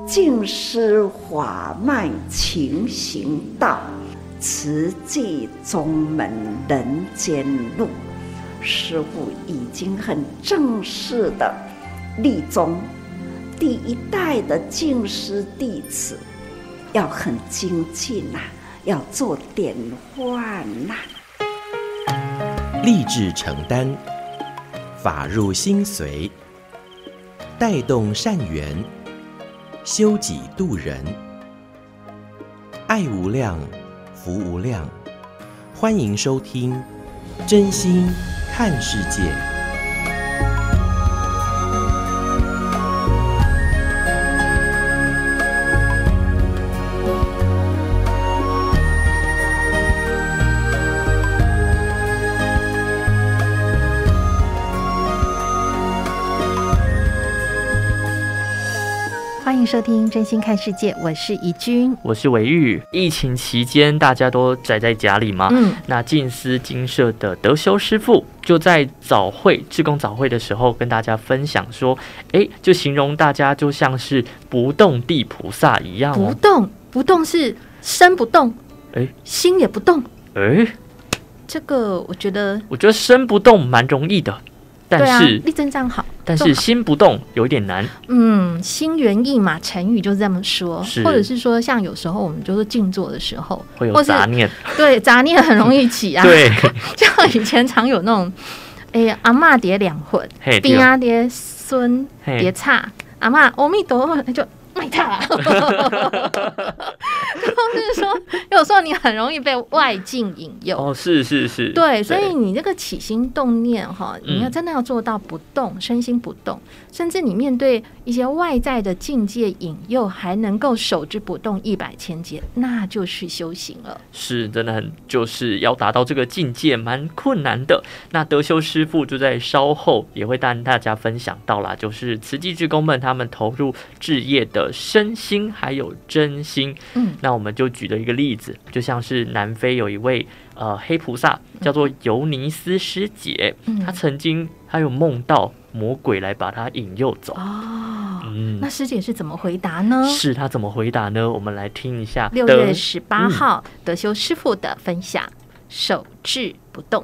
净施法脉勤行道，慈济宗门人间路。师父已经很正式的立宗，第一代的净师弟子要很精进要做典范立志承担，法入心随，带动善缘，修己度人，爱无量，福无量。欢迎收听真心看世界。 欢迎收听真心看世界，我是怡君， 我是维玉。疫情期间大家都宅在家里嘛，那静思精舍的德修师父就在早会志工早会的时候跟大家分享说，就形容大家就像是不动地菩萨一样不动是身不动，心也不动，这个我觉得身不动蛮容易的，但是立正站好， 但是心不动有点难。 心猿意马，成语就是这么说，或者是说像有时候我们就是静坐的时候会有杂念， 对，杂念很容易起啊。 对， 像以前常有那种阿嬷叠两魂，边啊叠孙叠叉，阿嬷阿弥陀佛就卖他，就是说有时候你很容易被外境引诱。 是， 对，所以你这个起心动念你要真的要做到不动，身心不动，甚至你面对一些外在的境界引诱还能够守之不动100千劫，那就是修行了。 是，真的很就是要达到这个境界蛮困难的。那德修师父就在稍后也会跟大家分享到啦，就是慈济志工们他们投入志业的身心还有真心。那我们就举了一个例子，就像是南非有一位黑菩萨叫做尤尼斯师姐，他有梦到魔鬼来把他引诱走。 那师姐是怎么回答呢？ 他怎么回答呢？我们来听一下 6月18号德修师父的分享，守志不动。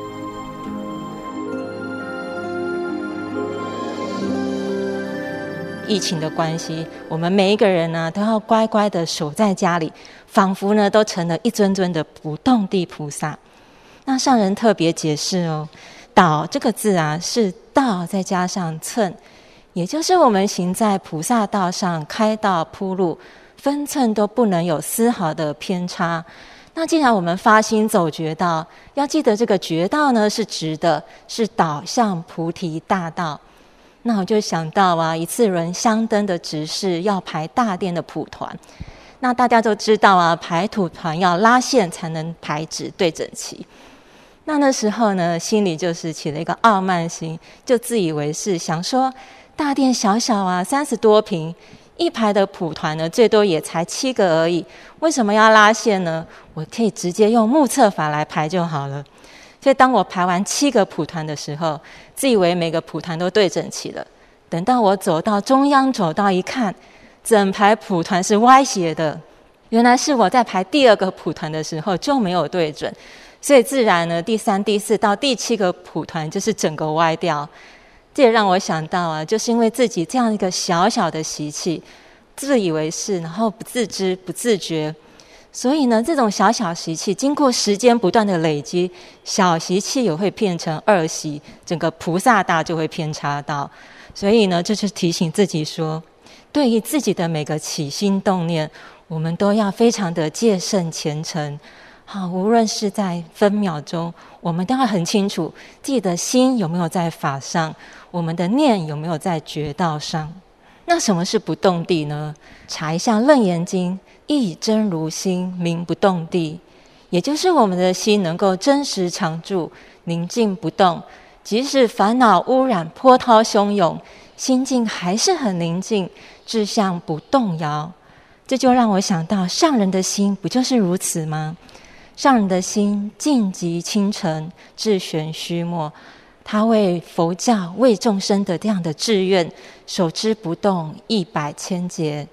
疫情的关系，我们每一个人呢都要乖乖的守在家里，仿佛呢都成了一尊尊的不动地菩萨。那上人特别解释道这个字是道再加上寸，也就是我们行在菩萨道上，开道铺路，分寸都不能有丝毫的偏差。那既然我们发心走觉道，要记得这个觉道呢是直的，是导向菩提大道。那我就想到一次轮香灯的执事要排大殿的蒲团，那大家都知道排蒲团要拉线才能排直对整齐。那时候呢，心里就是起了一个傲慢心，就自以为是，想说大殿小小30多坪，一排的蒲团呢最多也才7个而已，为什么要拉线呢？我可以直接用目测法来排就好了。所以当我排完7个蒲团的时候，自以为每个蒲团都对整齐了，等到我走到中央走道一看，整排蒲团是歪斜的，原来是我在排第2个蒲团的时候就没有对准，所以自然呢第3、第4到第7个蒲团就是整个歪掉。这也让我想到就是因为自己这样一个小小的习气，自以为是，然后不自知不自觉，所以呢这种小小习气经过时间不断的累积，小习气也会变成恶习，整个菩萨道就会偏差到。所以呢这就是提醒自己说，对于自己的每个起心动念，我们都要非常的戒慎虔诚。无论是在分秒钟，我们都要很清楚自己的心有没有在法上，我们的念有没有在觉道上。那什么是不动地呢？查一下《楞严经》，一真如心，名不动地，也就是我们的心能够真实常住，宁静不动，即使烦恼污染波涛汹涌，心境还是很宁静，志向不动摇。这就让我想到上人的心不就是如此吗？上人的心静极清澄，志玄虚默，他为佛教为众生的这样的志愿守之不动100千劫。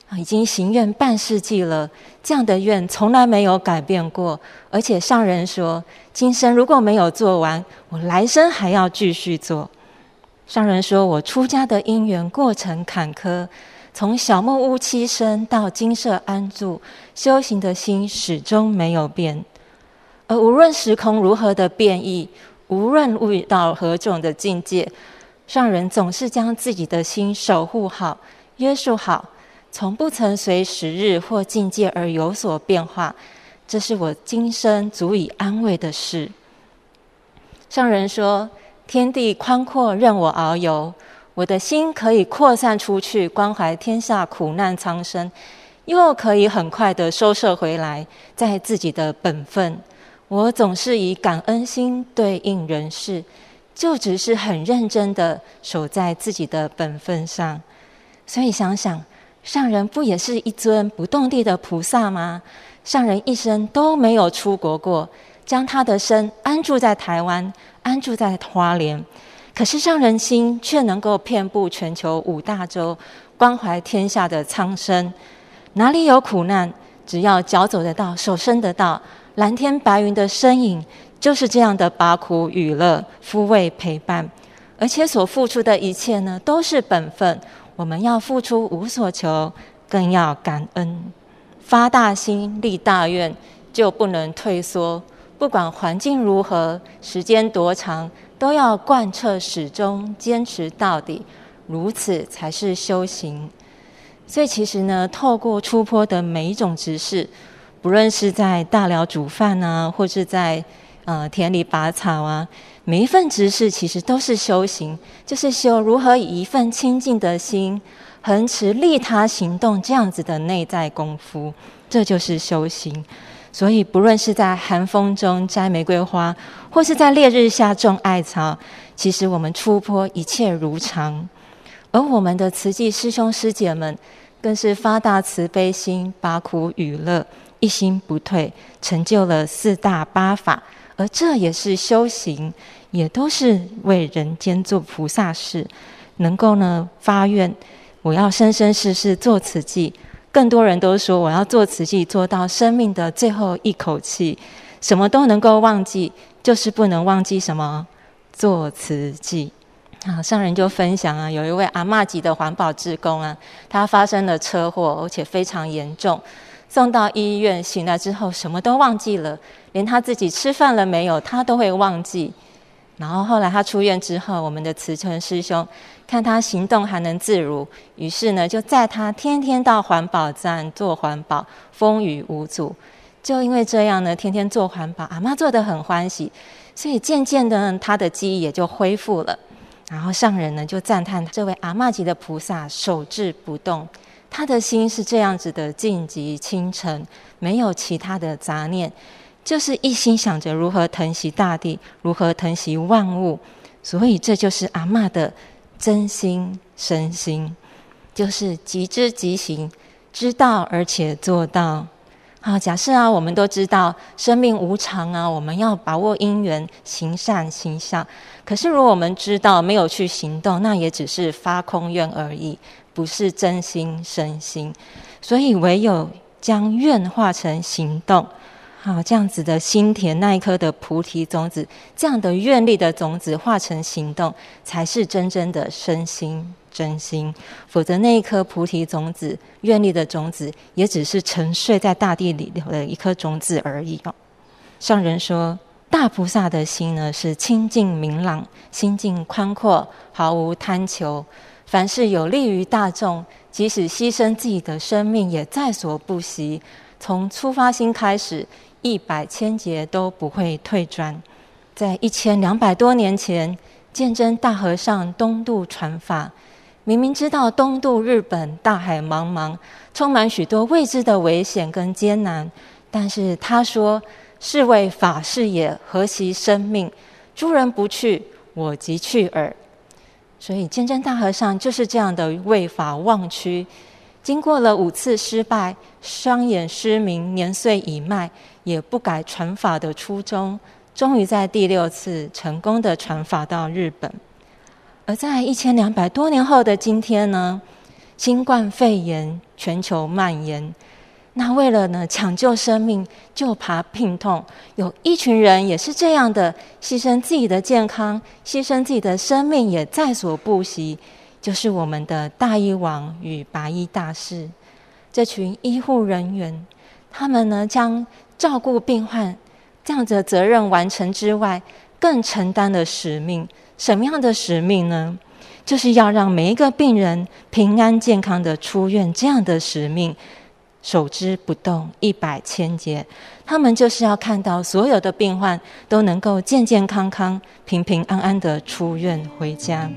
已经行愿半世纪了，这样的愿从来没有改变过。而且上人说，今生如果没有做完，我来生还要继续做。上人说，我出家的因缘过程坎坷，从小木屋栖身到精舍安住，修行的心始终没有变。而无论时空如何的变异，无论遇到何种的境界，上人总是将自己的心守护好、约束好，从不曾随时日或境界而有所变化，这是我今生足以安慰的事。上人说，天地宽阔任我遨游，我的心可以扩散出去，关怀天下苦难苍生，又可以很快的收摄回来，在自己的本分。我总是以感恩心对应人事，就只是很认真的守在自己的本分上。所以想想，上人不也是一尊不动地的菩萨吗？上人一生都没有出国过，将他的身安住在台湾，安住在花莲，可是上人心却能够遍布全球5大洲，关怀天下的苍生。哪里有苦难，只要脚走得到，手伸得到，蓝天白云的身影就是这样的把苦与乐，抚慰陪伴。而且所付出的一切呢，都是本分，我们要付出无所求，更要感恩。发大心立大愿，就不能退缩，不管环境如何，时间多长，都要贯彻始终，坚持到底，如此才是修行。所以其实呢，透过出坡的每一种执事，不论是在大寮煮饭啊，或是在田里拔草啊，每一份执事其实都是修行，就是修如何以一份清净的心恒持利他行动这样子的内在功夫，这就是修行。所以不论是在寒风中摘玫瑰花，或是在烈日下种艾草，其实我们出坡一切如常。而我们的慈济师兄师姐们更是发大慈悲心，把苦与乐一心不退，成就了4大8法，而这也是修行，也都是为人间做菩萨事。能够呢发愿，我要生生世世做慈济。更多人都说，我要做慈济做到生命的最后一口气，什么都能够忘记，就是不能忘记什么？做慈济。上人就分享啊，有一位阿嬷级的环保志工啊，他发生了车祸，而且非常严重，送到医院，醒来之后什么都忘记了，连他自己吃饭了没有他都会忘记。然后后来他出院之后，我们的慈诚师兄看他行动还能自如，于是呢就载他天天到环保站做环保，风雨无阻。就因为这样呢，天天做环保，阿嬷做得很欢喜，所以渐渐的他的记忆也就恢复了。然后上人呢就赞叹这位阿嬷级的菩萨守志不动，他的心是这样子的静极清澄，没有其他的杂念，就是一心想着如何疼惜大地，如何疼惜万物。所以这就是阿嬷的真心身心，就是即知即行，知道而且做到。好，假设我们都知道生命无常啊，我们要把握因缘，行善行孝。可是如果我们知道没有去行动，那也只是发空愿而已，不是真心身心。所以唯有将愿化成行动，好，这样子的心田那一颗的菩提种子，这样的愿力的种子化成行动，才是真正的身心真心。否则那一颗菩提种子，愿力的种子，也只是沉睡在大地里的一颗种子而已。上人说，大菩萨的心呢是清净明朗，心境宽阔，毫无贪求，凡是有利于大众，即使牺牲自己的生命也在所不惜。从出发心开始，100千劫都不会退转。在1200多年前，鉴真大和尚东渡传法，明明知道东渡日本大海茫茫，充满许多未知的危险跟艰难，但是他说，是为法事也，何惜生命？诸人不去，我即去耳。所以鉴真大和尚就是这样的为法忘躯，经过了5次失败，双眼失明，年岁已迈，也不改传法的初衷，终于在第6次成功的传法到日本。而在1200多年后的今天呢， 新冠肺炎全球蔓延，那为了呢抢救生命，救拔病痛，有一群人也是这样的，牺牲自己的健康，牺牲自己的生命，也在所不惜，就是我们的大医王与拔医大士。这群医护人员，他们呢将照顾病患这样子的责任完成之外，更承担了使命。什么样的使命呢？就是要让每一个病人平安健康的出院，这样的使命守之不动，100千劫。他们就是要看到所有的病患都能够健健康康、平平安安的出院回家。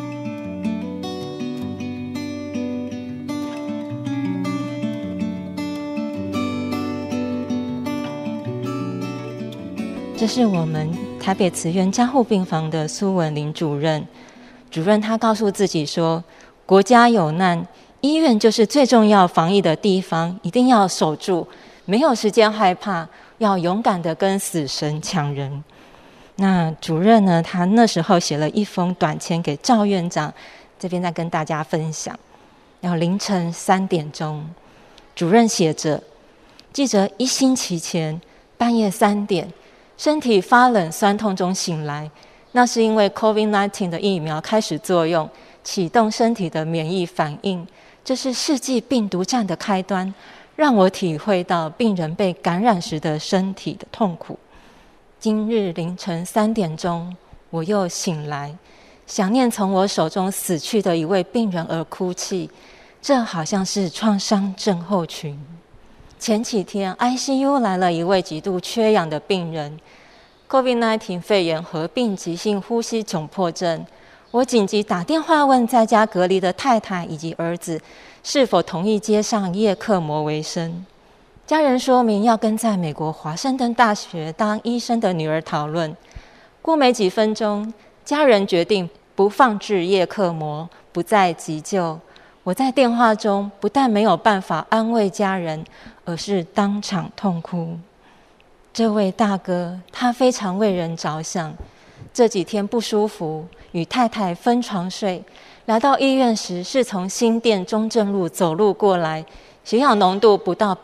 这是我们台北慈院加护病房的苏文玲主任。主任他告诉自己说，国家有难，医院就是最重要防疫的地方，一定要守住，没有时间害怕，要勇敢的跟死神抢人。那主任呢，他那时候写了一封短签给赵院长，这边再跟大家分享。要凌晨3点钟，主任写着，记着1星期前半夜3点，身体发冷酸痛中醒来，那是因为 COVID-19 的疫苗开始作用，启动身体的免疫反应，这是世纪病毒战的开端，让我体会到病人被感染时的身体的痛苦。今日凌晨3点钟，我又醒来，想念从我手中死去的一位病人而哭泣，这好像是创伤症候群。前几天 ICU 来了一位极度缺氧的病人， COVID-19 肺炎合并急性呼吸窘迫症。我紧急打电话问在家隔离的太太以及儿子是否同意接上叶克膜为生。家人说明要跟在美国华盛顿大学当医生的女儿讨论。过没几分钟，家人决定不放置叶克膜，不再急救。我在电话中不但没有办法安慰家人，而是当场痛哭。这位大哥他非常为人着想，这几天不舒服，与太太分床睡，来到医院时是从新店中正路走路过来，血氧浓度不到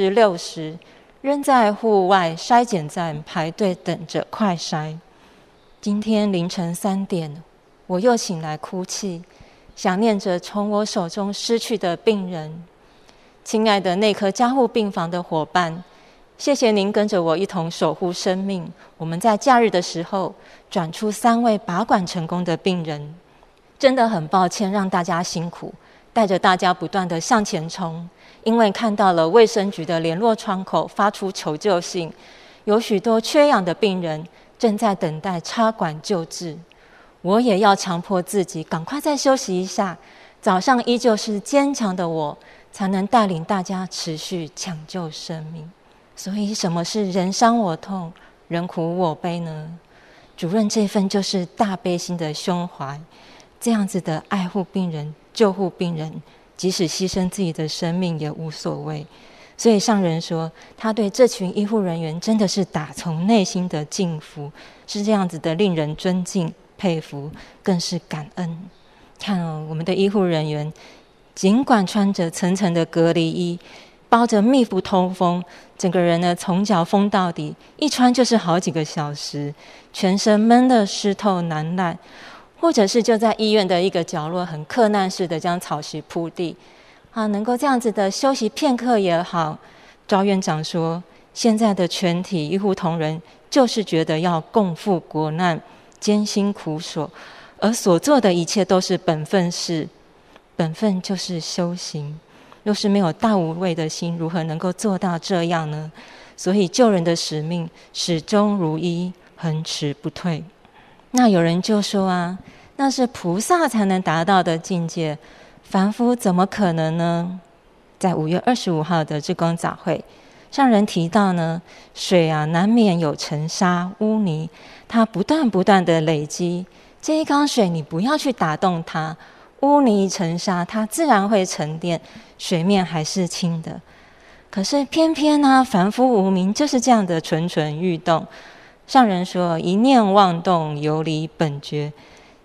60%，仍在户外筛检站排队等着快筛。今天凌晨3点，我又醒来哭泣，想念着从我手中失去的病人。亲爱的内科加护病房的伙伴，谢谢您跟着我一同守护生命。我们在假日的时候转出3位拔管成功的病人，真的很抱歉让大家辛苦，带着大家不断的向前冲。因为看到了卫生局的联络窗口发出求救信，有许多缺氧的病人正在等待插管救治。我也要强迫自己赶快再休息一下，早上依旧是坚强的我，才能带领大家持续抢救生命。所以什么是人伤我痛，人苦我悲呢？主任这份就是大悲心的胸怀，这样子的爱护病人、救护病人，即使牺牲自己的生命也无所谓。所以上人说，他对这群医护人员真的是打从内心的敬服，是这样子的令人尊敬、佩服，更是感恩。看哦，我们的医护人员尽管穿着层层的隔离衣，包着密不通风，整个人呢从脚封到底，一穿就是好几个小时，全身闷得湿透难耐，或者是就在医院的一个角落很克难式的将草席铺地能够这样子的休息片刻也好。赵院长说，现在的全体医护同仁就是觉得要共赴国难，艰辛苦守，而所做的一切都是本分事，本分就是修行。若是没有大无畏的心，如何能够做到这样呢？所以救人的使命始终如一，恒持不退。那有人就说那是菩萨才能达到的境界，凡夫怎么可能呢？在5月25号的志工早会上人提到呢，水难免有尘沙污泥，它不断的累积，这一缸水你不要去打动它，污泥尘沙它自然会沉淀，水面还是清的。可是偏偏凡夫无明就是这样的蠢蠢欲动。上人说，一念妄动游离本觉，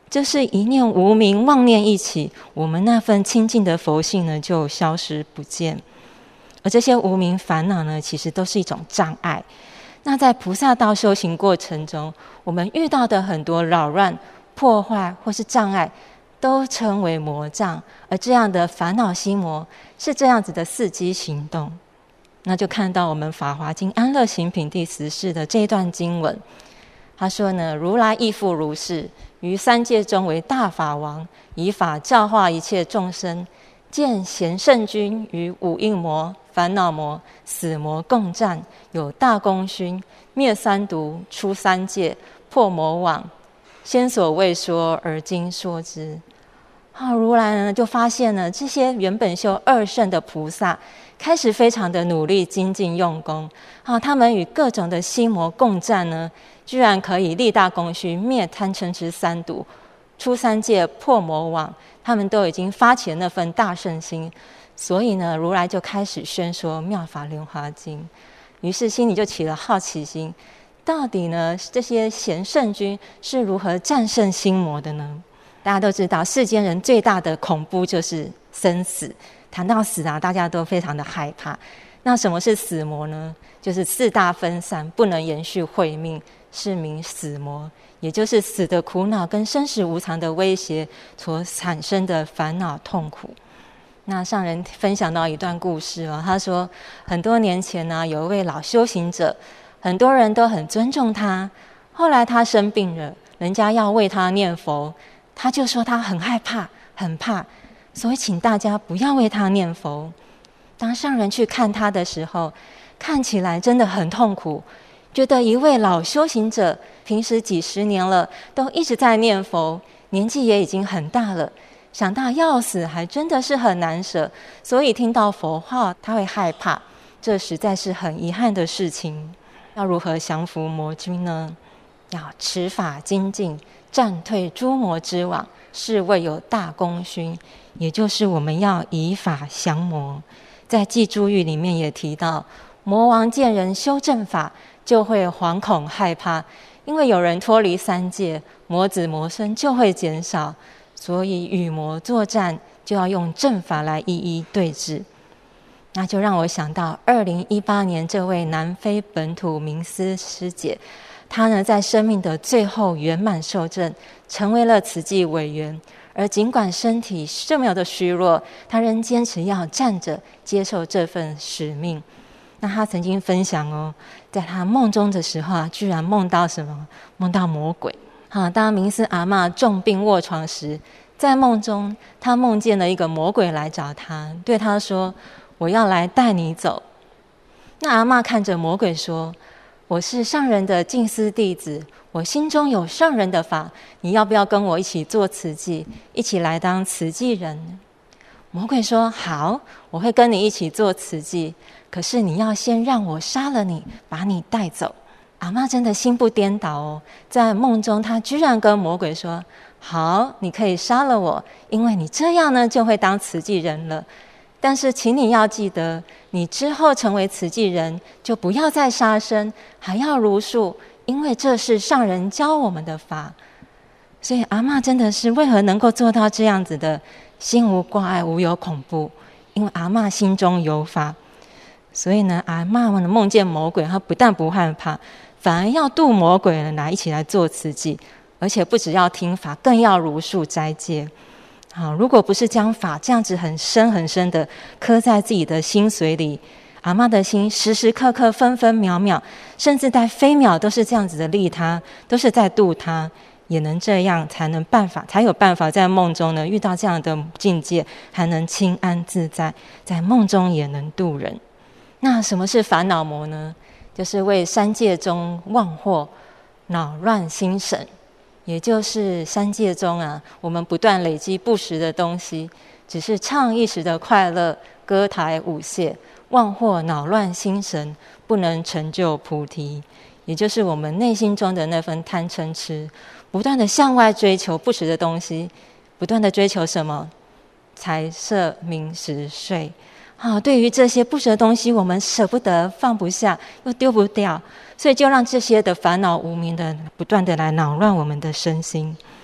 就是一念无明，妄念一起，我们那份清净的佛性呢就消失不见。而这些无明烦恼呢，其实都是一种障碍。那在菩萨道修行过程中，我们遇到的很多扰乱、破坏或是障碍，都称为魔障。而这样的烦恼心魔是这样子的伺机行动。那就看到我们《法华经·安乐行品》第14的这一段经文，他说呢：如来亦复如是，于三界中为大法王，以法教化一切众生。见贤圣君与五阴魔、烦恼魔、死魔共战，有大功勋，灭三毒，出三界，破魔网。先所未说，而今说之。如来呢就发现了这些原本修二圣的菩萨，开始非常的努力精进用功。他们与各种的心魔共战呢，居然可以立大功勋，灭贪嗔痴三毒，出三界，破魔网。他们都已经发起了那份大圣心，所以呢，如来就开始宣说《妙法莲华经》。于是心里就起了好奇心，到底呢这些贤圣君是如何战胜心魔的呢？大家都知道，世间人最大的恐怖就是生死。谈到死大家都非常的害怕。那什么是死魔呢？就是四大分散，不能延续慧命，是名死魔。也就是死的苦恼跟生死无常的威胁所产生的烦恼痛苦。那上人分享到一段故事他说很多年前呢，有一位老修行者，很多人都很尊重他。后来他生病了，人家要为他念佛，他就说他很害怕，很怕，所以请大家不要为他念佛。当上人去看他的时候，看起来真的很痛苦，觉得一位老修行者平时几十年了都一直在念佛，年纪也已经很大了，想到要死还真的是很难舍，所以听到佛号他会害怕，这实在是很遗憾的事情。要如何降服魔君呢？要持法精进，战退诸魔之网，是谓有大功勋。也就是我们要以法降魔。在记注语里面也提到，魔王见人修正法，就会惶恐害怕，因为有人脱离三界，魔子魔孙就会减少，所以与魔作战就要用正法来一一对治。那就让我想到2018年这位南非本土明斯师姐，她呢在生命的最后圆满受证，成为了慈济委员。而尽管身体这么的虚弱，她仍坚持要站着接受这份使命。那她曾经分享在她梦中的时候居然梦到什么？梦到魔鬼。当明斯阿嬷重病卧床时，在梦中她梦见了一个魔鬼来找她，对她说：我要来带你走。那阿嬷看着魔鬼说：我是上人的净思弟子，我心中有上人的法，你要不要跟我一起做慈济，一起来当慈济人？魔鬼说：好，我会跟你一起做慈济，可是你要先让我杀了你，把你带走。阿嬷真的心不颠倒在梦中她居然跟魔鬼说：好，你可以杀了我，因为你这样呢就会当慈济人了，但是请你要记得，你之后成为慈济人就不要再杀生，还要如数，因为这是上人教我们的法。所以阿嬷真的是为何能够做到这样子的心无挂碍，无有恐怖？因为阿嬷心中有法。所以呢，阿嬷们梦见魔鬼，她不但不害怕，反而要度魔鬼来一起来做慈济，而且不只要听法，更要如数斋戒。如果不是将法这样子很深很深的刻在自己的心髓里，阿嬷的心时时刻刻分分秒秒，甚至在非秒都是这样子的利他，都是在度他，也能这样才有办法在梦中呢遇到这样的境界，还能清安自在，在梦中也能度人。那什么是烦恼魔呢？就是为三界中妄惑恼乱心神，也就是三界中我们不断累积不实的东西，只是唱一时的快乐，歌台舞榭，妄惑恼乱心神，不能成就菩提。也就是我们内心中的那份贪嗔痴，不断的向外追求不实的东西，不断的追求什么？财色名食睡。对于这些不实的东西，我们舍不得，放不下，又丢不掉，所以就让这些的烦恼无明的不断的来扰乱我们的身心。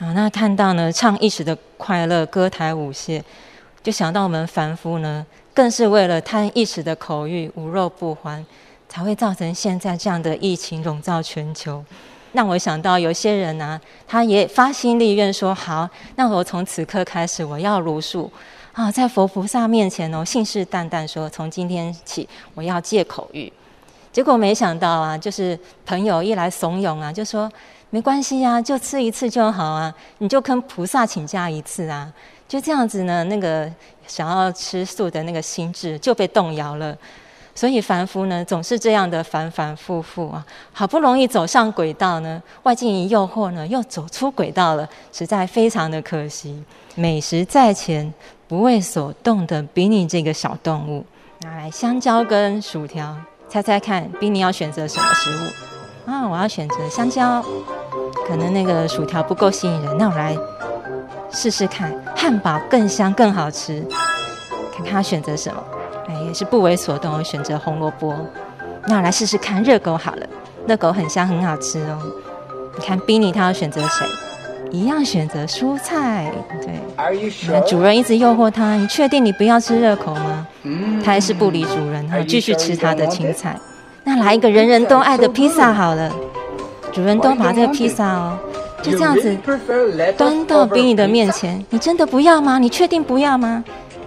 那看到呢唱一时的快乐，歌台舞榭，就想到我们凡夫呢，更是为了贪一时的口欲，无肉不欢，才会造成现在这样的疫情笼罩全球。让我想到有些人啊，他也发心立愿说，好，那我从此刻开始我要茹素在佛菩萨面前信誓旦旦说，从今天起我要戒口欲。结果没想到啊，就是朋友一来怂恿啊，就说没关系啊，就吃一次就好啊，你就跟菩萨请假一次啊。就这样子呢，那个想要吃素的那个心智就被动摇了。所以凡夫呢，总是这样的反反复复啊，好不容易走上轨道呢，外境一诱惑呢，又走出轨道了，实在非常的可惜。美食在前，不为所动的比你这个小动物。拿来香蕉跟薯条，猜猜看，比你要选择什么食物？我要选择香蕉，可能那个薯条不够吸引人，那我来试试看，汉堡更香更好吃，看看他选择什么。也是不为所动，我选择红萝卜。那我来试试看热狗好了，热狗很香很好吃哦。你看 Binny 他要选择谁？一样选择蔬菜。对，主人一直诱惑他，你确定你不要吃热狗吗？他还是不理主人，继续吃他的青菜。那来一个人人都爱的披萨好了，主人都把这个披萨就这样子端到 Binny 的面前，你真的不要吗？你确定不要吗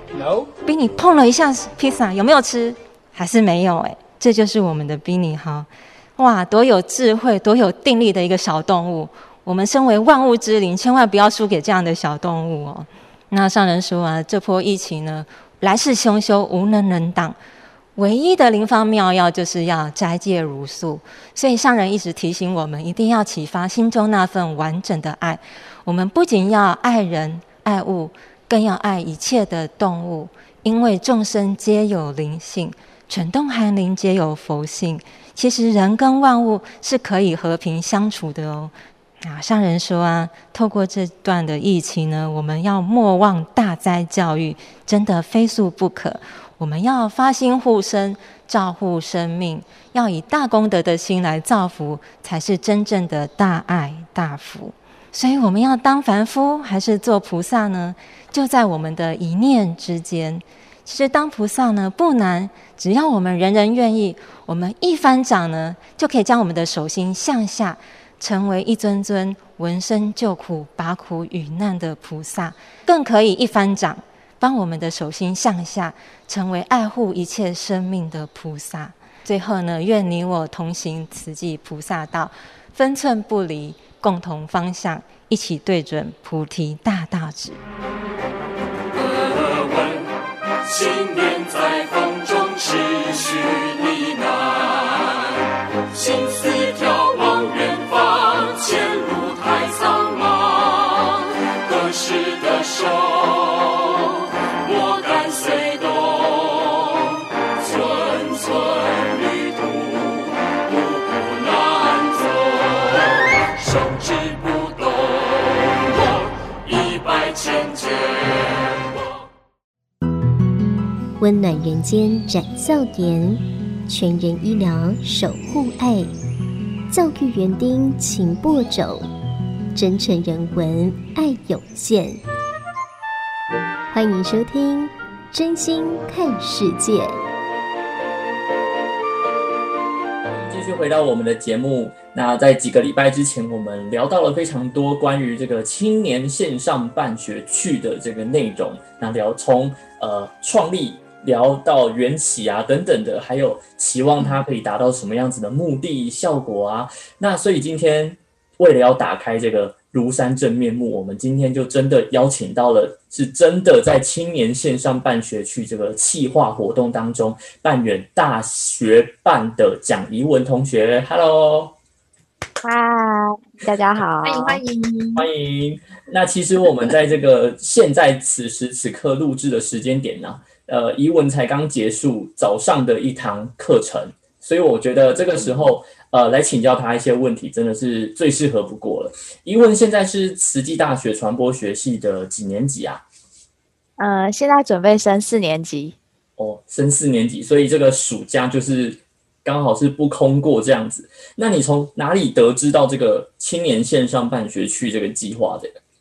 ？Binny 碰了一下披萨，有没有吃？还是没有这就是我们的 Binny 哈，哇，多有智慧，多有定力的一个小动物。我们身为万物之灵，千万不要输给这样的小动物哦。那上人说啊，这波疫情呢，来势汹汹，无能能挡。唯一的灵方妙药就是要斋戒茹素，所以上人一直提醒我们，一定要启发心中那份完整的爱。我们不仅要爱人爱物，更要爱一切的动物，因为众生皆有灵性，犬动寒灵皆有佛性。其实人跟万物是可以和平相处的哦。上人说啊，透过这段的疫情呢，我们要莫忘大灾教育，真的非速不可。我们要发心护生，照护生命，要以大功德的心来造福，才是真正的大爱大福。所以我们要当凡夫还是做菩萨呢？就在我们的一念之间。其实当菩萨呢不难，只要我们人人愿意，我们一翻掌呢，就可以将我们的手心向下，成为一尊尊闻声救苦、拔苦与难的菩萨，更可以一翻掌帮我们的手心向下，成为爱护一切生命的菩萨。最后呢，愿你我同行慈济菩萨道，分寸不离，共同方向，一起对准菩提大道旨。 信念在风中持续呢喃，心思眺望远方，前路太苍茫，何时的手我敢随动，寸寸旅途步步难走，手指不动，我100千肩。 温暖人间展笑颜，全人医疗守护爱，教育园丁勤播种，真诚人文爱涌现。欢迎收听真心看世界。 继续回到我们的节目，那在几个礼拜之前，我们聊到了非常多关于这个青年线上办学趣的这个内容，那聊从创立聊到缘起啊等等的，还有期望它可以达到什么样子的目的效果啊。那所以今天为了要打开这个庐山真面目，我们今天就真的邀请到了是真的在青年线上办学趣这个企划活动当中扮演大学办的蒋怡文同学。 Hello， 嗨，大家好， 欢迎。 那其实我们在这个现在此时此刻录制的时间点呢，怡文才刚结束早上的一堂课程，所以我觉得这个时候来请教他一些问题真的是最适合不过了。怡文现在是慈济大学传播学系的几年级啊？ 现在准备升4年级。 哦，升4年级，所以这个暑假就是刚好是不空过这样子。那你从哪里得知到这个青年线上办学趣这个计划的？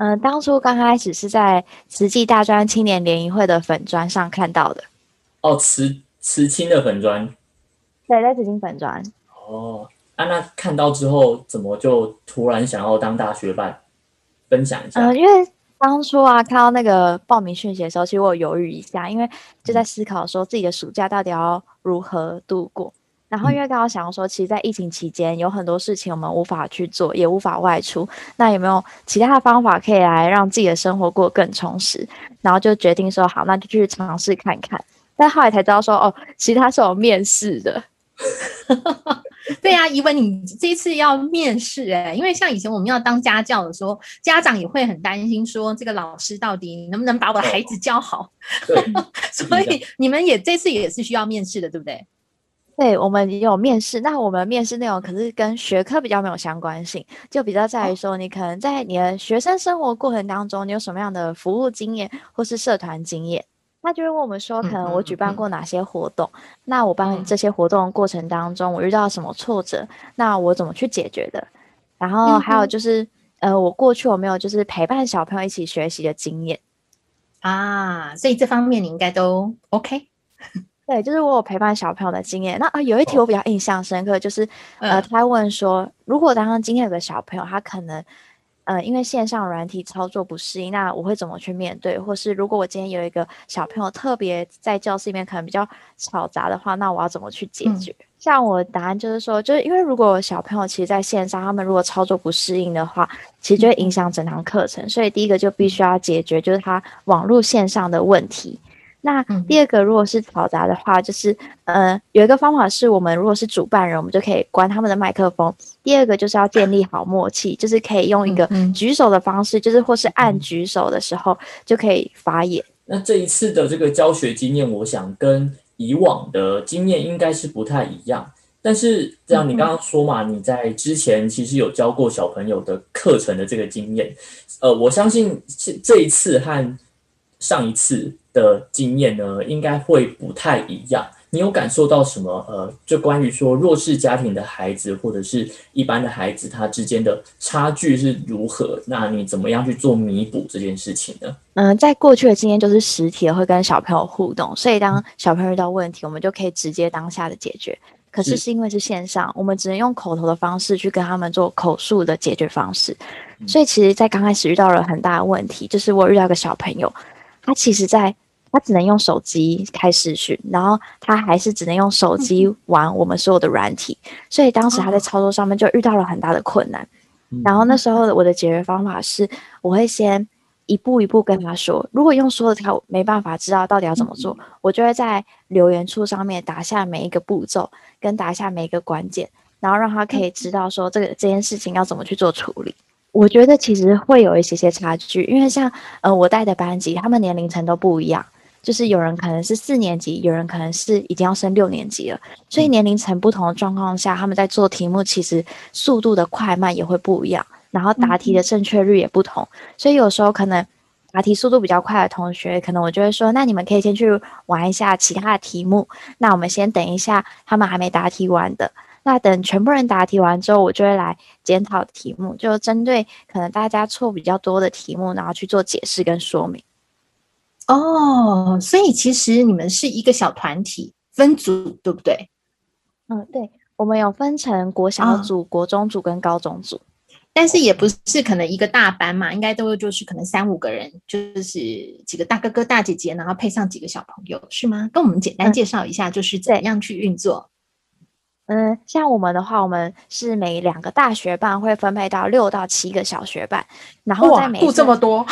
当初刚开始是在慈济大专青年联谊会的粉专上看到的。 哦，慈青的粉专。 对，在慈青粉专。 哦，那看到之后，怎么就突然想要当大学伴？分享一下。 因为当初啊，看到那个报名讯息的时候，其实我有犹豫一下，因为就在思考说自己的暑假到底要如何度过。然后因为刚刚想说，其实，在疫情期间有很多事情我们无法去做，也无法外出。那有没有其他的方法可以来让自己的生活过得更充实？然后就决定说，好，那就去尝试看看。但后来才知道说，哦，其实他是有面试的。 对啊，怡文，你这一次要面试因为像以前我们要当家教的时候，家长也会很担心说，这个老师到底能不能把我的孩子教好？ 对， 所以你们这次也是需要面试的，对不对？ 对，我们也有面试，那我们面试内容可是跟学科比较没有相关性，就比较在于说，你可能在你的学生生活过程当中，你有什么样的服务经验或是社团经验。他就会问我们说，可能我举办过哪些活动，那我办这些活动的过程当中，我遇到什么挫折，那我怎么去解决的？然后还有就是，我过去有没有就是陪伴小朋友一起学习的经验啊？所以这方面你应该都 OK。 对，就是我有陪伴小朋友的经验。那有一题我比较印象深刻，就是他问说，如果当今天有个小朋友，他可能因为线上软体操作不适应，那我会怎么去面对？或是如果我今天有一个小朋友特别在教室里面可能比较吵杂的话，那我要怎么去解决？像我的答案就是说，就是因为如果小朋友其实在线上，他们如果操作不适应的话，其实就会影响整堂课程。所以第一个就必须要解决就是他网络线上的问题。那第二个，如果是嘈杂的话，就是有一个方法是我们如果是主办人，我们就可以关他们的麦克风。第二个就是要建立好默契，就是可以用一个举手的方式，就是或是按举手的时候就可以发言。 那这一次的这个教学经验，我想跟以往的经验应该是不太一样。但是这样，你刚刚说嘛，你在之前其实有教过小朋友的课程的这个经验，我相信这一次和上一次的经验呢，应该会不太一样。你有感受到什么？就关于说弱势家庭的孩子或者是一般的孩子，他之间的差距是如何？那你怎么样去做弥补这件事情呢？ 在过去的经验就是实体会跟小朋友互动，所以当小朋友遇到问题，我们就可以直接当下的解决。可是因为是线上，我们只能用口头的方式去跟他们做口述的解决方式，所以其实在刚开始遇到了很大的问题，就是我遇到一个小朋友，他其实他只能用手机开视讯，然后他还是只能用手机玩我们所有的软体，所以当时他在操作上面就遇到了很大的困难。然后那时候我的解决方法是，我会先一步一步跟他说，如果用说的他没办法知道到底要怎么做，我就会在留言处上面打下每一个步骤，跟打下每一个关键，然后让他可以知道说这件事情要怎么去做处理。我觉得其实会有一些差距，因为像我带的班级，他们年龄层都不一样。就是有人可能是4年级，有人可能是已经要升6年级了，所以年龄层不同的状况下，他们在做题目其实速度的快慢也会不一样，然后答题的正确率也不同，所以有时候可能答题速度比较快的同学，可能我就会说，那你们可以先去玩一下其他的题目，那我们先等一下他们还没答题完的，那等全部人答题完之后，我就会来检讨题目，就针对可能大家错比较多的题目，然后去做解释跟说明。 哦，所以其实你们是一个小团体分组，对不对？ 对，我们有分成国小组、国中组跟高中组， 但是也不是可能一个大班嘛，应该都就是可能3-5个人，就是几个大哥哥大姐姐，然后配上几个小朋友，是吗？跟我们简单介绍一下，就是怎么样去运作。 像我们的话，我们是每2个大学班会分配到6到7个小学班，然后在顾这么多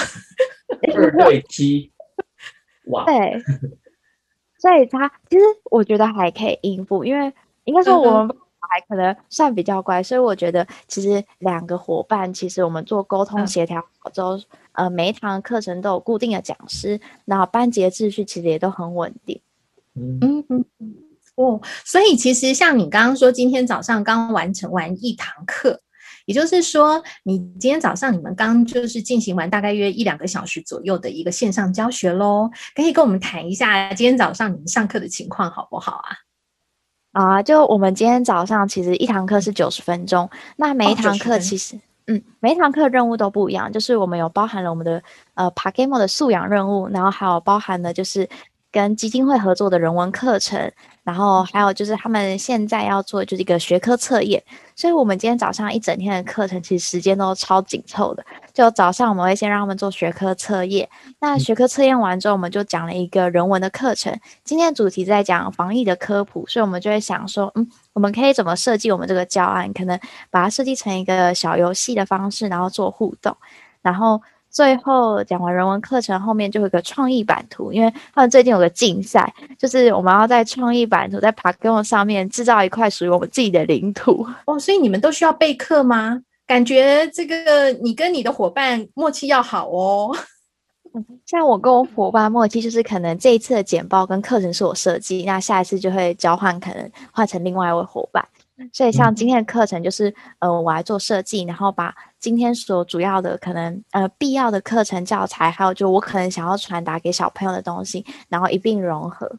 ，2对7。哇， 对，所以他其实我觉得还可以应付，因为应该说我们还可能算比较乖，所以我觉得其实2个伙伴，其实我们做沟通协调之后，每一堂课程都有固定的讲师，然后班级的秩序其实也都很稳定。 所以其实像你刚刚说，今天早上刚完成完1堂课。也就是说，你今天早上你们刚就是进行完大概约1-2个小时左右的一个线上教学咯，可以跟我们谈一下今天早上你们上课的情况好不好啊？ 就我们今天早上其实1堂课是90分钟，那每一堂课其实每一堂课任务都不一样，就是我们有包含了我们的PAGEMO 的素养任务，然后还有包含了就是跟基金会合作的人文课程，然后还有就是他们现在要做的就是一个学科测验，所以我们今天早上一整天的课程其实时间都超紧凑的。就早上我们会先让他们做学科测验，那学科测验完之后，我们就讲了一个人文的课程。今天的主题在讲防疫的科普，所以我们就会想说，我们可以怎么设计我们这个教案？可能把它设计成一个小游戏的方式，然后做互动，然后最后讲完人文课程，后面就有一个创意版图，因为他们最近有个竞赛，就是我们要在创意版图在 PAGEMO 上面制造一块属于我们自己的领土。 所以你们都需要备课吗？感觉这个你跟你的伙伴默契要好哦。 像我跟我伙伴默契，就是可能这一次的简报跟课程是我设计，那下一次就会交换，可能换成另外一位伙伴。所以像今天的课程就是我来做设计，然后把今天所主要的可能必要的课程教材，还有就我可能想要传达给小朋友的东西，然后一并融合。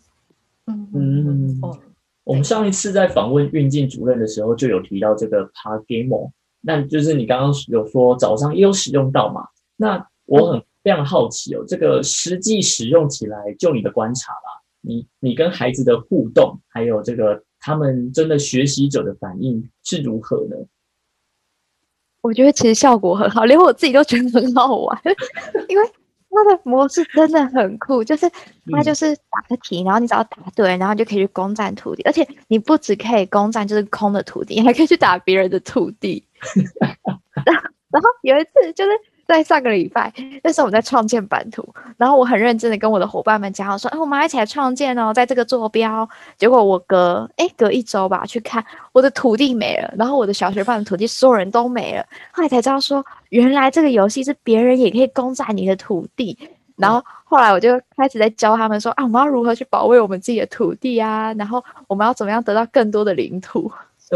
我们上一次在访问运进主任的时候就有提到这个 PAGEMO， 那就是你刚刚有说早上也有使用到嘛？那我非常好奇哦，这个实际使用起来，就你的观察啦，你跟孩子的互动，还有这个他们真的学习者的反应是如何呢？ 我觉得其实效果很好，连我自己都觉得很好玩，因为它的模式真的很酷，就是它就是答个题，然后你只要答对，然后就可以去攻占土地，而且你不只可以攻占就是空的土地，你还可以去打别人的土地。然后有一次就是在上个礼拜，那时候我们在创建版图，然后我很认真的跟我的伙伴们讲，我说，我们一起来创建哦，在这个坐标。结果我隔一周吧去看，我的土地没了，然后我的小学班的土地所有人都没了。后来才知道说，原来这个游戏是别人也可以攻占你的土地。然后后来我就开始在教他们说，我们要如何去保卫我们自己的土地啊，然后我们要怎么样得到更多的领土。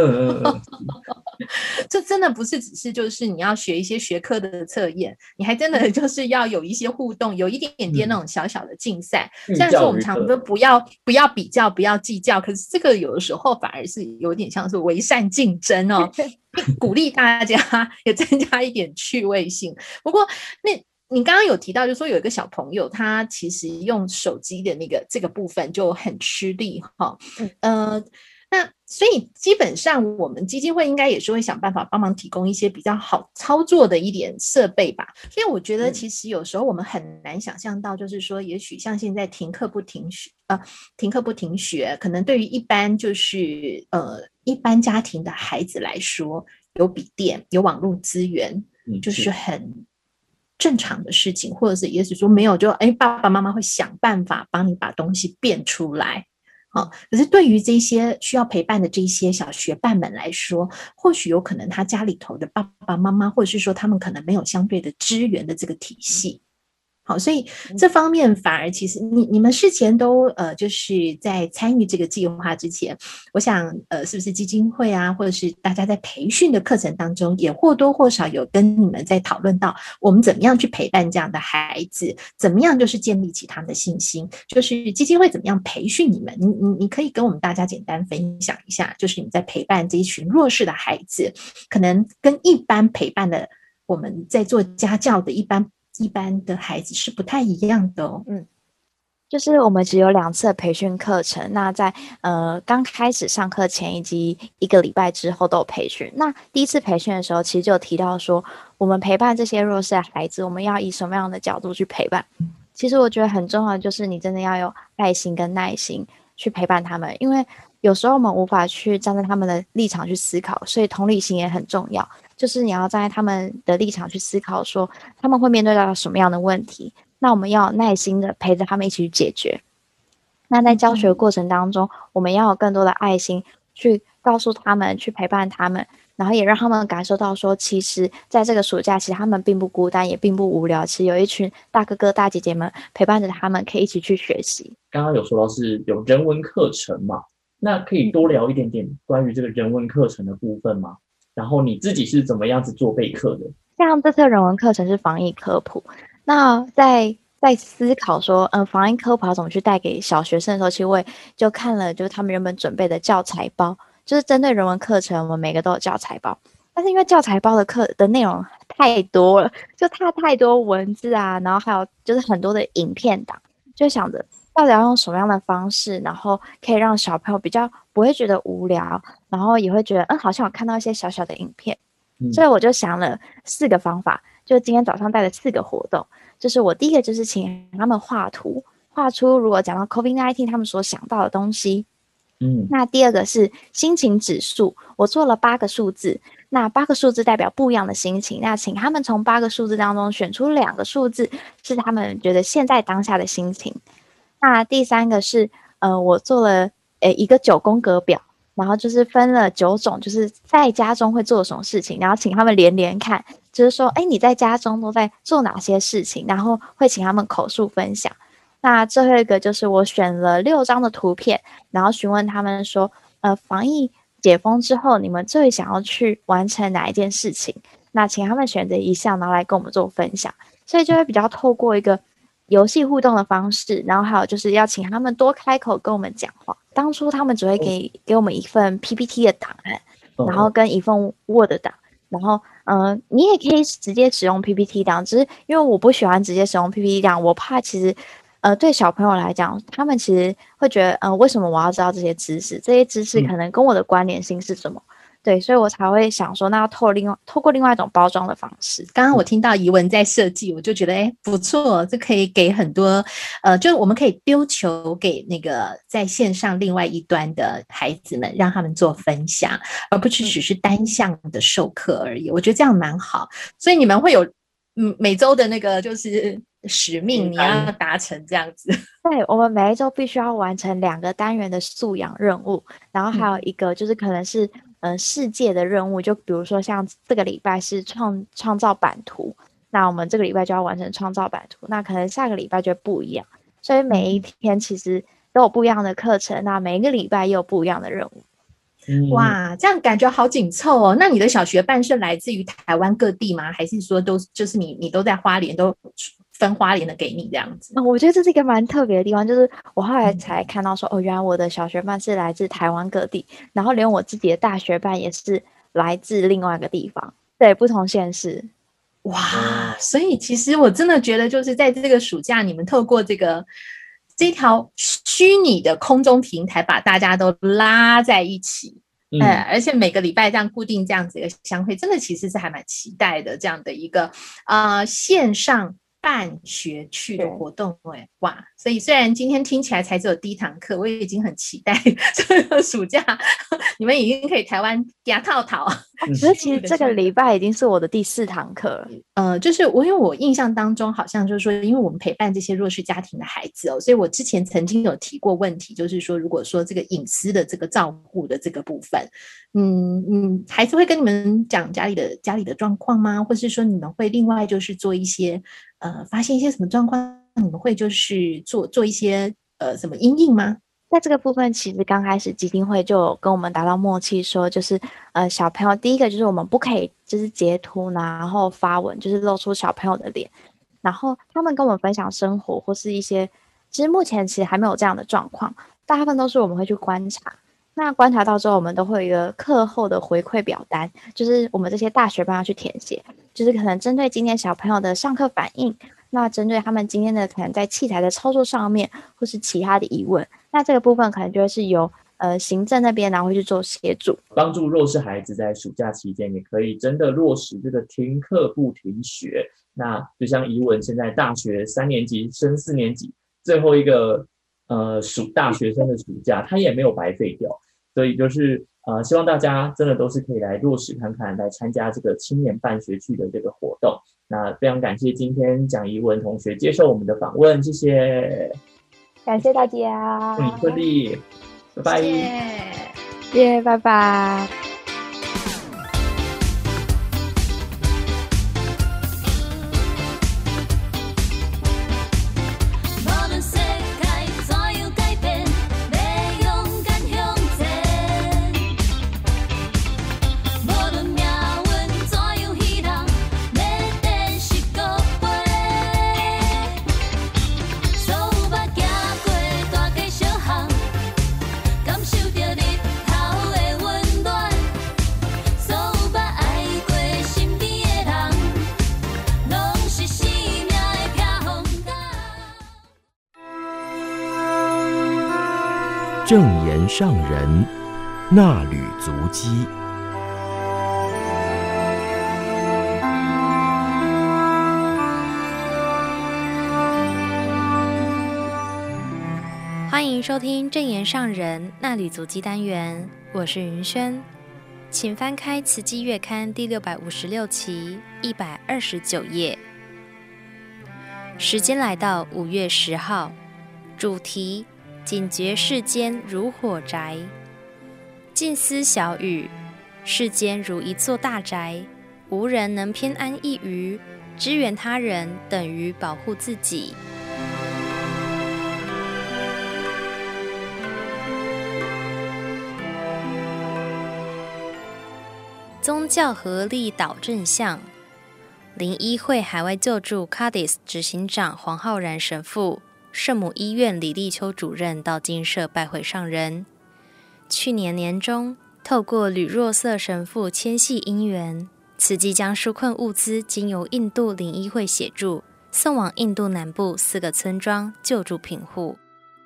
这真的不是只是就是你要学一些学科的测验，你还真的就是要有一些互动，有一点点那种小小的竞赛。虽然说我们常说不要比较，不要计较，可是这个有的时候反而是有点像是为善竞争哦，鼓励大家也增加一点趣味性。不过你刚刚有提到，就是说有一个小朋友，他其实用手机的这个部分就很吃力哈。那所以基本上我们基金会应该也是会想办法帮忙提供一些比较好操作的一点设备吧。所以我觉得其实有时候我们很难想象到，就是说也许像现在停课不停学，可能对于一般就是一般家庭的孩子来说，有笔电有网络资源，就是很正常的事情，或者是也许说没有就爸爸妈妈会想办法帮你把东西变出来。可是对于这些需要陪伴的这些小学伴们来说，或许有可能他家里头的爸爸妈妈，或者是说他们可能没有相对的支援的这个体系。好，所以这方面反而其实你们事前都就是在参与这个计划之前，我想是不是基金会啊，或者是大家在培训的课程当中，也或多或少有跟你们在讨论到我们怎么样去陪伴这样的孩子，怎么样就是建立起他们的信心，就是基金会怎么样培训你们？你可以跟我们大家简单分享一下，就是你在陪伴这一群弱势的孩子，可能跟一般陪伴的我们在做家教的一般的孩子是不太一样的哦。 就是我们只有2次的培训课程，那在刚开始上课前以及1个礼拜之后都有培训。那第一次培训的时候，其实就有提到说，我们陪伴这些弱势的孩子，我们要以什么样的角度去陪伴？其实我觉得很重要的就是你真的要有爱心跟耐心去陪伴他们，因为有时候我们无法去站在他们的立场去思考，所以同理心也很重要。就是你要站在他们的立场去思考，说他们会面对到什么样的问题，那我们要耐心的陪着他们一起去解决。那在教学过程当中，我们要有更多的爱心去告诉他们，去陪伴他们，然后也让他们感受到说，其实在这个暑假，其实他们并不孤单，也并不无聊，其实有一群大哥哥大姐姐们陪伴着他们，可以一起去学习。 刚刚有说到是有人文课程嘛，那可以多聊一点点关于这个人文课程的部分吗？然后你自己是怎么样子做备课的？像这次人文课程是防疫科普，那在思考说，防疫科普要怎么去带给小学生的时候，其实我也就看了，就是他们原本准备的教材包，就是针对人文课程，我们每个都有教材包。 但是因为教材包的课的内容太多了，就太多文字啊，然后还有就是很多的影片档，就想着到底要用什么样的方式，然后可以让小朋友比较不会觉得无聊，然后也会觉得好像有看到一些小小的影片。所以我就想了4个方法，就今天早上带的4个活动。就是我第一个就是请他们画图，画出如果讲到 COVID-19 他们所想到的东西。那第二个是心情指数，我做了8个数字，那8个数字代表不一样的心情，那请他们从8个数字当中选出2个数字是他们觉得现在当下的心情。那第3个是我做了一个9宫格表，然后就是分了9种，就是在家中会做什么事情，然后请他们连看，就是说你在家中都在做哪些事情，然后会请他们口述分享。那最后一个就是我选了6张的图片，然后询问他们说防疫解封之后你们最想要去完成哪一件事情，那请他们选择一项然后来跟我们做分享。所以就会比较透过一个游戏互动的方式，然后还有就是要请他们多开口跟我们讲话。当初他们只会给我们一份 PPT 的档案，然后跟一份 Word 档，然后你也可以直接使用 PPT 档，只是因为我不喜欢直接使用 PPT 档，我怕其实对小朋友来讲，他们其实会觉得为什么我要知道这些知识？这些知识可能跟我的关联性是什么？对，所以我才会想说，那要透过另外一种包装的方式。 刚刚我听到怡文在设计，我就觉得不错，这可以给很多就是我们可以丢球给那个在线上另外一端的孩子们，让他们做分享，而不是只是单向的授课而已。我觉得这样蛮好，所以你们会有每周的那个就是使命，你要达成这样子。 对，我们每一周必须要完成2个单元的素养任务，然后还有一个就是可能是世界的任务，就比如说像这个礼拜是创造版图，那我们这个礼拜就要完成创造版图，那可能下个礼拜就不一样，所以每一天其实都有不一样的课程，那每一个礼拜也有不一样的任务。 哇，这样感觉好紧凑哦。那你的小学办是来自于台湾各地吗？还是说都就是你都在花莲，都分花莲的给你这样子？ 我觉得这是一个蛮特别的地方，就是我后来才看到说原来我的小学办是来自台湾各地，然后连我自己的大学办也是来自另外一个地方，对，不同县市。 哇，所以其实我真的觉得就是在这个暑假，你们透过这条虚拟的空中平台把大家都拉在一起，而且每个礼拜这样固定这样子一个相会，真的其实是还蛮期待的这样的一个线上办学区的活动。哇，所以虽然今天听起来才只有第1堂课，我也已经很期待这个暑假你们已经可以台湾加套可是其实这个礼拜已经是我的第4堂课了。 就是因为我印象当中好像就是说，因为我们陪伴这些弱势家庭的孩子所以我之前曾经有提过问题，就是说如果说这个隐私的这个照顾的这个部分，孩子会跟你们讲家里的状况吗？或是说你们会另外就是做一些发现一些什么状况，你们会就是做一些什么因应吗？ 在这个部分，其实刚开始基金会就有跟我们达到默契，说就是小朋友第一个就是我们不可以就是截图然后发文，就是露出小朋友的脸，然后他们跟我们分享生活或是一些，其实目前其实还没有这样的状况，大部分都是我们会去观察。那观察到之后，我们都会有一个课后的回馈表单，就是我们这些大学班要去填写，就是可能针对今天小朋友的上课反应，那针对他们今天的可能在器材的操作上面，或是其他的疑问，那这个部分可能就会是由行政那边然后会去做协助， 帮助弱势孩子在暑假期间也可以真的落实这个停课不停学。那就像怡文现在大学3年级升4年级最后一个大学生的暑假，他也没有白费掉，所以就是希望大家真的都是可以来落实看看，来参加这个青年办学区的这个活动。那非常感谢今天蒋怡文同学接受我们的访问，谢谢， 感谢大家， 祝你顺利，拜拜， 耶，拜拜。 感受着日头的温暖。 正言上人那履足迹。 欢迎收听正言上人那履足迹单元，我是云轩，请翻开《慈济月刊》第656期129页。时间来到5月10号，主题：警觉世间如火宅。静思小语，世间如一座大宅，无人能偏安一隅，支援他人等于保护自己。宗教合力导正向。灵医会海外救助 Cadiz 执行长黄浩然神父、圣母医院李立秋主任到精舍拜会上人。去年年中，透过吕若瑟神父牵系因缘，慈济将纾困物资经由印度灵医会协助，送往印度南部4个村庄救助贫户。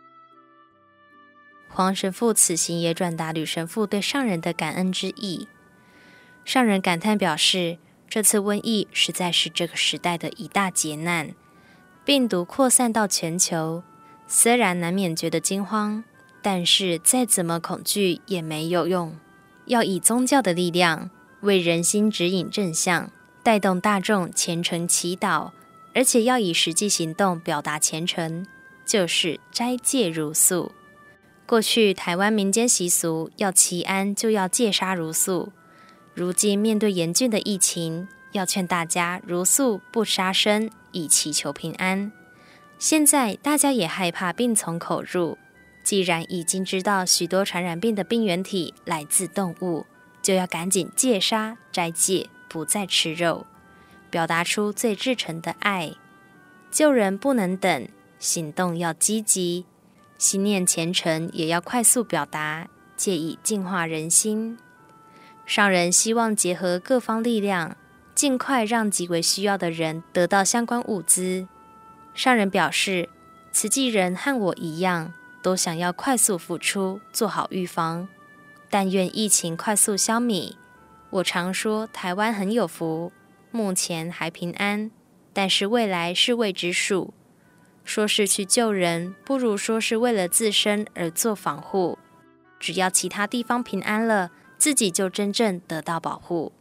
黄神父此行也转达吕神父对上人的感恩之意。上人感叹表示，这次瘟疫实在是这个时代的一大劫难，病毒扩散到全球，虽然难免觉得惊慌，但是再怎么恐惧也没有用，要以宗教的力量为人心指引正向，带动大众虔诚祈祷，而且要以实际行动表达虔诚，就是斋戒茹素。过去台湾民间习俗要祈安就要戒杀茹素，如今面对严峻的疫情，要劝大家茹素不杀生，以祈求平安。现在大家也害怕病从口入，既然已经知道许多传染病的病原体来自动物，就要赶紧戒杀斋戒，不再吃肉，表达出最至诚的爱。救人不能等，行动要积极，心念虔诚也要快速表达，借以净化人心。上人希望结合各方力量，尽快让极为需要的人得到相关物资。上人表示，慈济人和我一样，都想要快速付出，做好预防，但愿疫情快速消弭。我常说台湾很有福，目前还平安，但是未来是未知数。说是去救人，不如说是为了自身而做防护。只要其他地方平安了，自己就真正得到保护。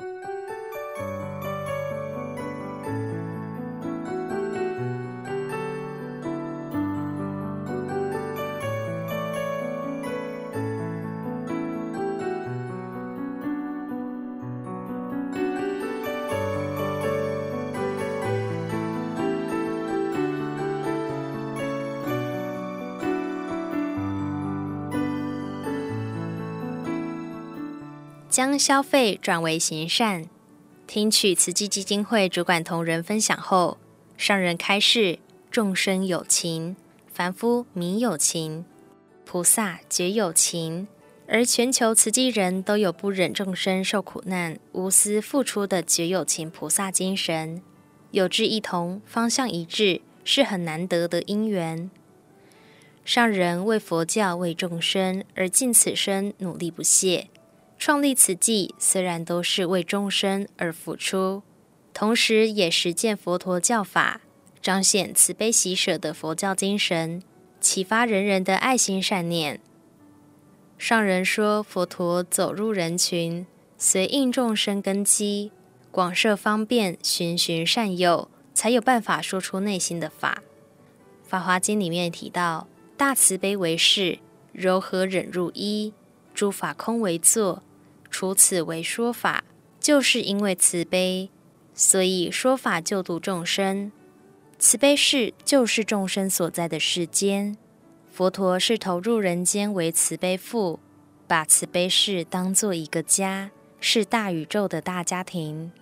将消费转为行善。听取慈济基金会主管同仁分享后，上人开示：众生有情，凡夫迷有情，菩萨觉有情，而全球慈济人都有不忍众生受苦难、无私付出的觉有情菩萨精神，有志一同，方向一致，是很难得的因缘。上人为佛教、为众生而尽此生努力不懈。创立慈济虽然都是为众生而付出，同时也实践佛陀教法，彰显慈悲喜舍的佛教精神，启发人人的爱心善念。上人说，佛陀走入人群，随应众生根基，广设方便，循循善诱，才有办法说出内心的法。法华经里面提到，大慈悲为事，柔和忍辱一，诸法空为作，除此为说法，就是因为慈悲，所以说法救度众生。慈悲事就是众生所在的世间，佛陀是投入人间为慈悲父，把慈悲事当作一个家，是大宇宙的大家庭。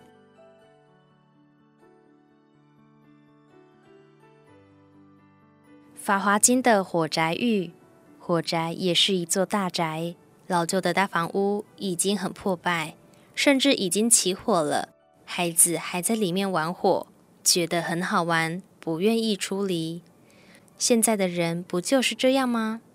法华经的火宅喻，火宅也是一座大宅，老旧的大房屋已经很破败，甚至已经起火了，孩子还在里面玩火，觉得很好玩，不愿意出离。现在的人不就是这样吗？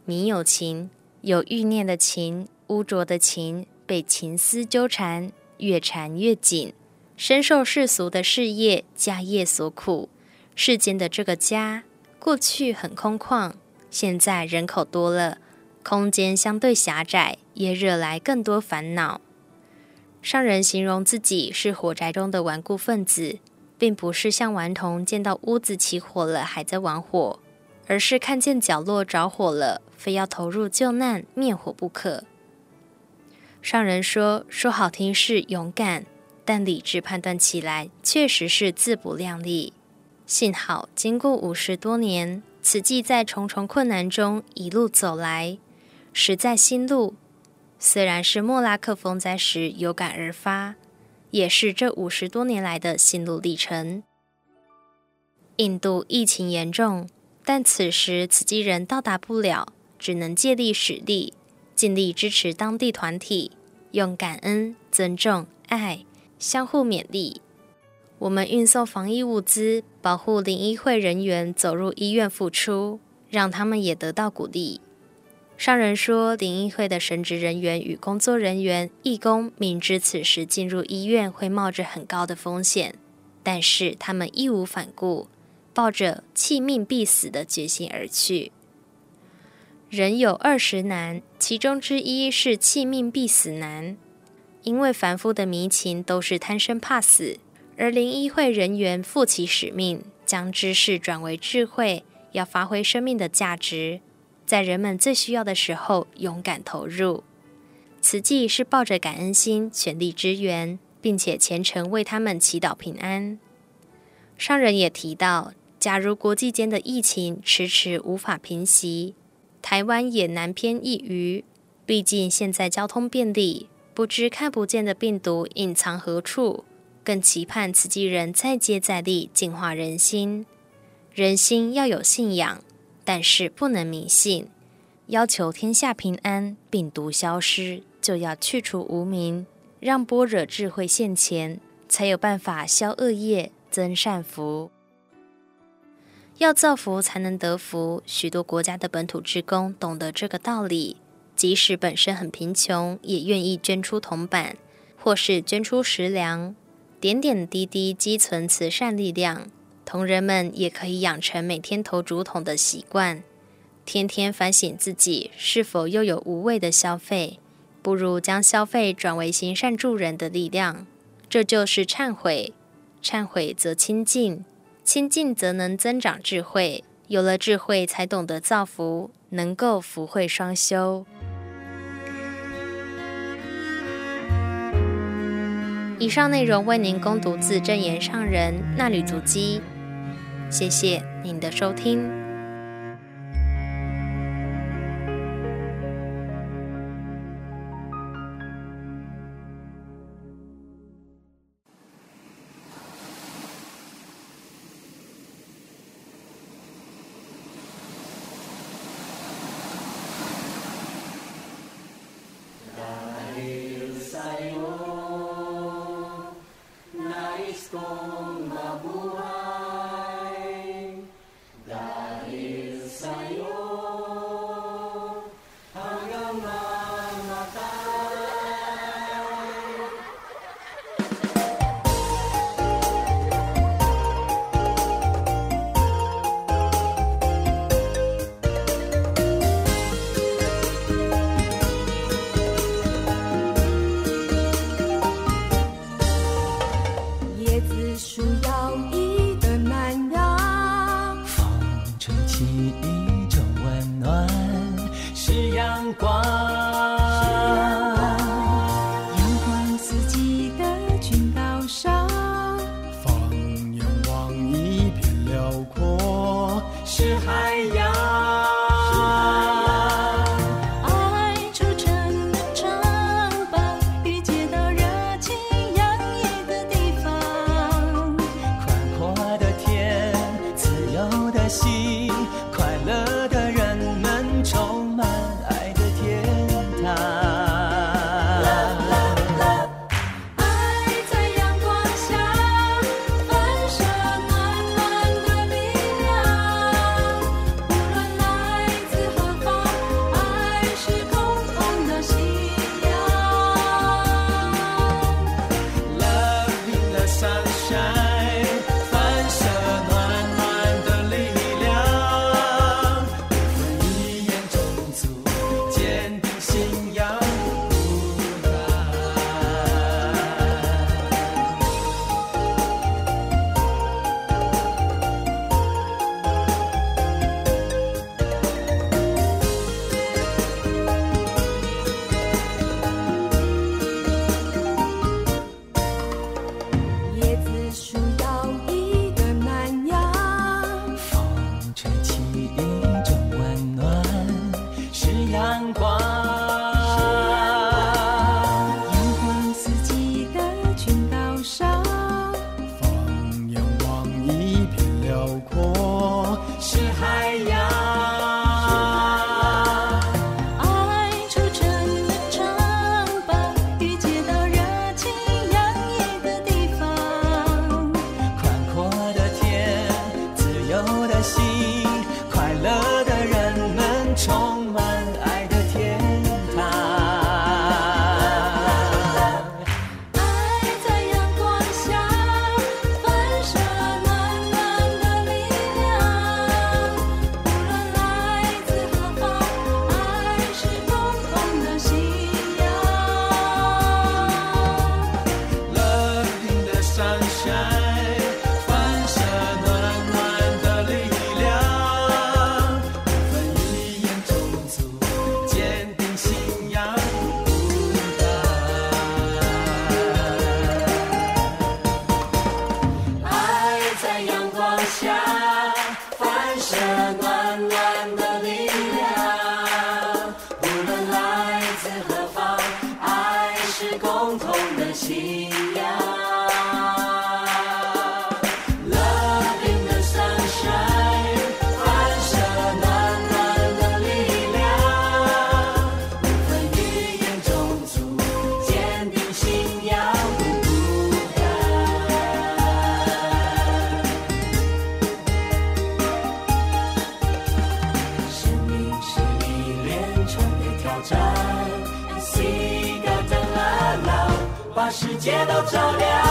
迷有情，有欲念的情，污浊的情，被情丝纠缠，越缠越紧，深受世俗的事业家业所苦。世间的这个家，过去很空旷，现在人口多了，空间相对狭窄，也惹来更多烦恼。上人形容自己是火宅中的顽固分子，并不是像顽童见到屋子起火了还在玩火，而是看见角落着火了，非要投入救难灭火不可。上人说好听是勇敢，但理智判断起来确实是自不量力。幸好经过50多年，慈济在重重困难中一路走来，实在心路。虽然是莫拉克风灾时有感而发，也是这50多年来的心路历程。印度疫情严重，但此时慈济人到达不了，只能借力使力，尽力支持当地团体，用感恩、尊重、爱相互勉励。我们运送防疫物资，保护灵医会人员走入医院付出，让他们也得到鼓励。上人说，灵医会的神职人员与工作人员、义工明知此时进入医院会冒着很高的风险，但是他们义无反顾，抱着弃命必死的决心而去。人有20难，其中之一是弃命必死难。因为凡夫的迷情都是贪生怕死，而灵医会人员负起使命，将知识转为智慧，要发挥生命的价值，在人们最需要的时候勇敢投入。慈济是抱着感恩心全力支援，并且虔诚为他们祈祷平安。上人也提到，假如国际间的疫情迟迟无法平息，台湾也难偏一隅。毕竟现在交通便利，不知看不见的病毒隐藏何处，更期盼慈济人再接再厉，净化人心。人心要有信仰，但是不能迷信。要求天下平安，病毒消失，就要去除无明，让般若智慧现前，才有办法消恶业，增善福。要造福才能得福，许多国家的本土志工懂得这个道理，即使本身很贫穷，也愿意捐出铜板，或是捐出食粮，点点滴滴积存慈善力量。同仁们也可以养成每天投竹筒的习惯，天天反省自己是否又有无谓的消费，不如将消费转为行善助人的力量。这就是忏悔，忏悔则清净，清净则能增长智慧，有了智慧才懂得造福，能够福慧双修。以上内容为您恭读自真言上人那履足迹，谢谢您的收听。 一种温暖，是阳光。 阳光四季的群岛上， 放眼望一片辽阔，是海洋。 把世界都照亮。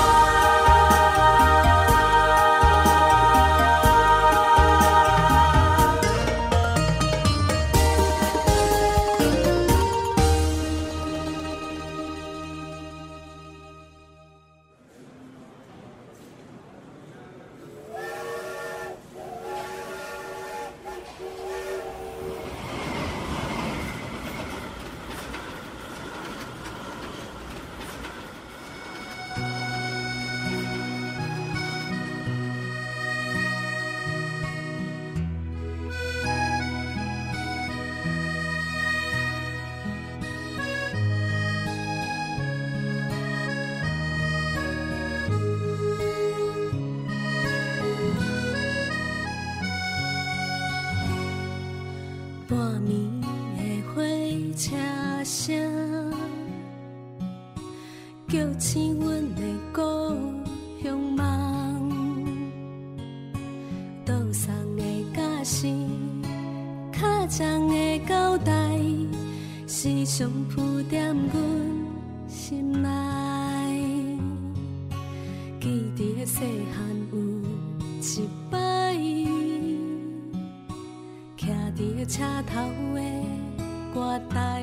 半暝的火车声，叫醒阮的故乡梦。岛上的假释，较重的交代，时常浮在阮心内。记得细汉有一摆，徛在车头的歌台，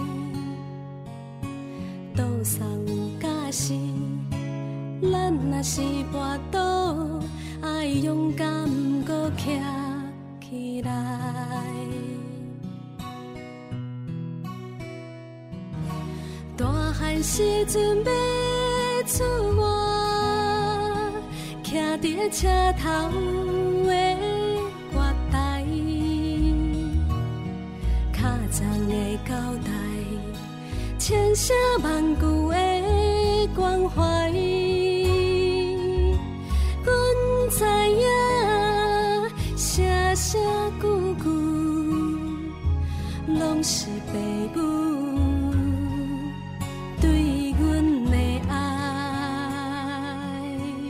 岛上有假释，咱若是跋倒，爱勇敢搁徛起来。大汉时阵要出外，徛在车头的歌台，较重的交代，千声万句的关怀。阮知影，声声句句，拢是爸母对阮的爱。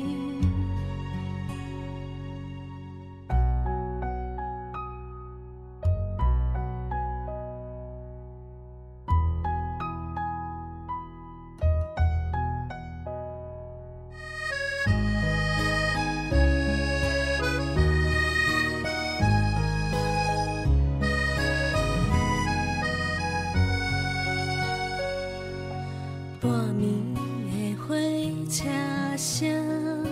半暝的火车声，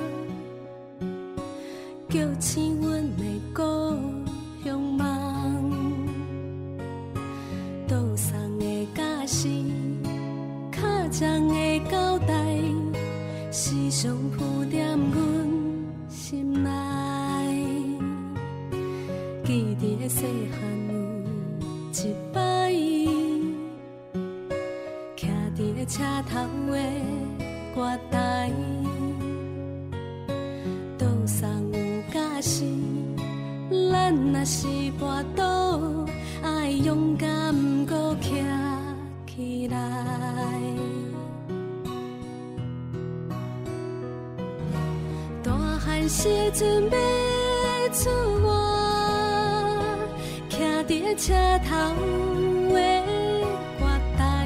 叫醒阮的故乡梦。岛上的假释，较重的交代，时常浮在阮心内。记的细汉有一摆，徛伫车头的月台，路上有假死，咱若是跋倒，爱勇敢搁徛起来。大汉时阵要出外，徛伫车头的月台，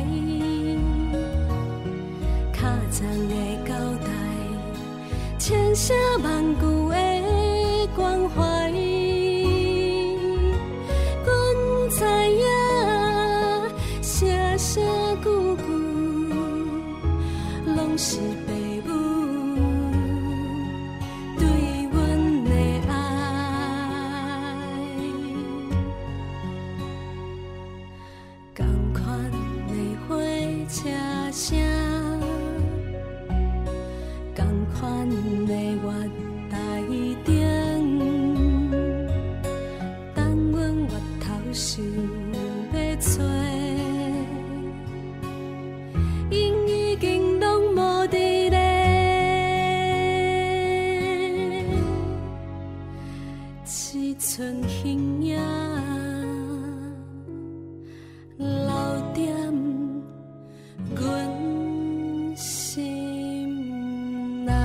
脚掌的交代，千声万句的关怀。阮知影，声声句句，拢是爸母对阮的爱。同款的火车声，同款的月台顶，等阮月头想要找，因已经拢无伫咧。只剩形影留踮阮心内。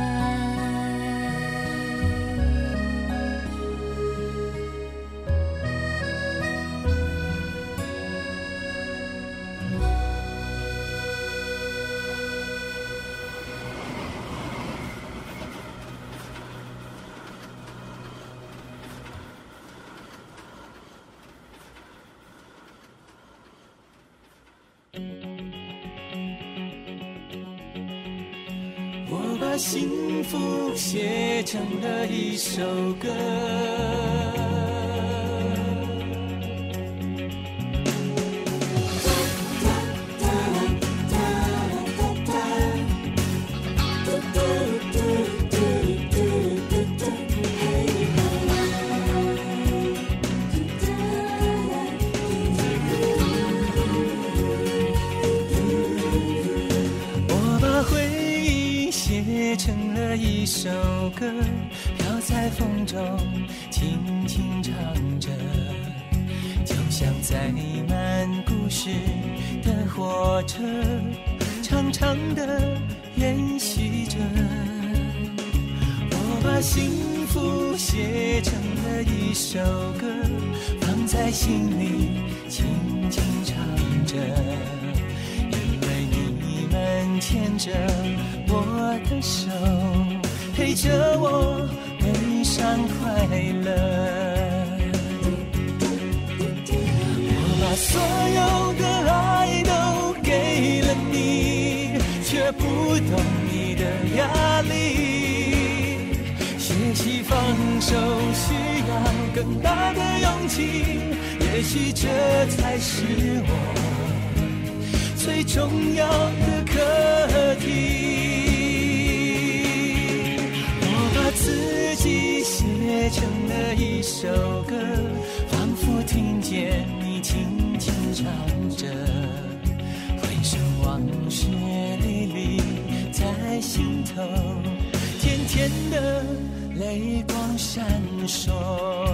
我把幸福写成了一首歌，写成了一首歌，飘在风中，轻轻唱着，就像载满故事的火车，长长的延续着。我把幸福写成了一首歌，放在心里，轻轻唱着。牵着我的手，陪着我悲伤快乐。我把所有的爱都给了你，却不懂你的压力。学习放手需要更大的勇气，也许这才是我最重要的课题。我把自己写成了一首歌，仿佛听见你轻轻唱着，回声往事历历在心头，甜甜的泪光闪烁。